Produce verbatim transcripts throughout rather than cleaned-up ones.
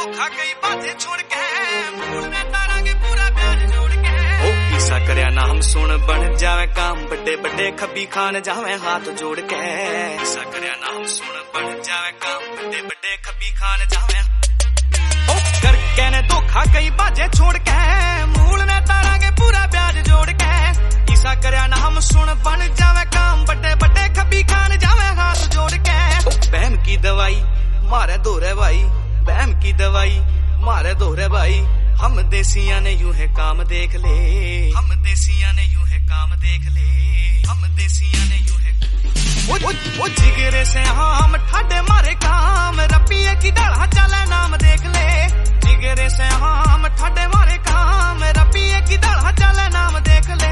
धोखा कई बातें छोड़ के मूल में तारांगे पूरा ब्याज जोड़ के ओ ईसा करया नाम सुन बन जावे काम बड़े बड़े खबी खान जावे हाथ जोड़ के ईसा करया नाम सुन बन जावे काम बड़े बड़े खबी खान जावे ओ करके ने धोखा कई बातें छोड़ के मूल में तारांगे पूरा ब्याज जोड़ के ईसा करया नाम सुन बन जावे काम बड़े बड़े खबी खान जावे हाथ जोड़ के बहम की दवाई मारे दोरे भाई बहम की दवाई मारे दोरे भाई हम देसिया ने यूं है काम देख ले हम देसिया ने यूं है काम देख ले हम देसिया ने यूं है ओ ओ ओ जिगरे से हम ठाडे मारे काम रबिए की डाला चले नाम देख ले जिगरे से हम ठाडे मारे काम रबिए की डाला चले नाम देख ले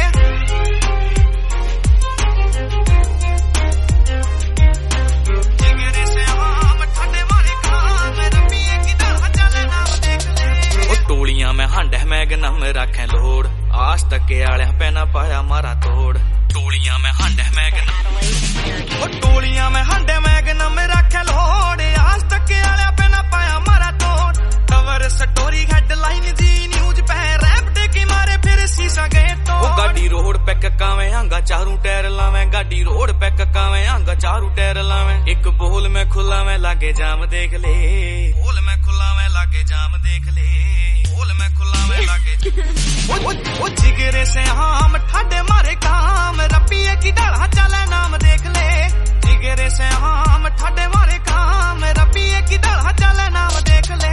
टोलियां में हंड मैगनम रखें लोड़ आस तके आले पैना पाया मारा तोड़ टोलियां में हंड मैगनम ओ टोलियां में हंड मैगनम रखें लोड़ आस तके आले पैना पाया मारा तोड़ cover story headline Zee news पे रैप की मारे फिर शीशा गए तो ओ गाड़ी रोड पे ककावे आंगा चारू टायर लावे गाड़ी रोड पे ककावे आंगा चारू टायर लावे एक बोल में खुला में लागे जाम देख ले बोल में खुला में लागे जाम देख ले बोल में खुला में लागे ओ ओ ओ जिगरे से हम ठाडे मारे काम रबिए की डाला चले नाम देख ले जिगरे से हम ठाडे मारे काम रबिए की डाला चले नाम देख ले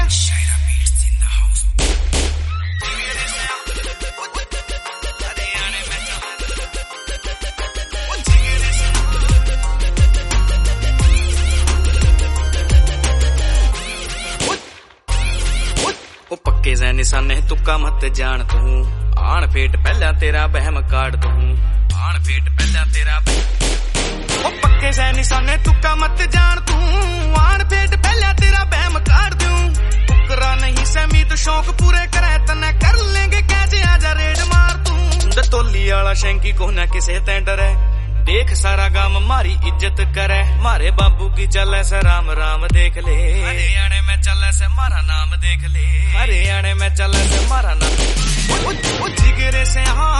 ओ पक्के जै निशाने तुक्का मत जान तू आन फेट पहला तेरा बहम काट दूं आन फेट पहला तेरा ओ पक्के जै निशाने तुक्का मत जान तू आन फेट पहला तेरा बहम काट दूं टुकरा नहीं सहमी तो शौक पूरे करे तने कर लेंगे कैसे आजा रेड मार तू दतोली वाला शैंकी को ना किसे ते डरे देख सारा गाम मारी इज्जत करे मारे बाबू की चले से राम राम देख ले हरियाणे में चले से मारा नाम देख ले हरियाणे में चले से मारा नाम ओ, ओ, ओ जिगरे से हाँ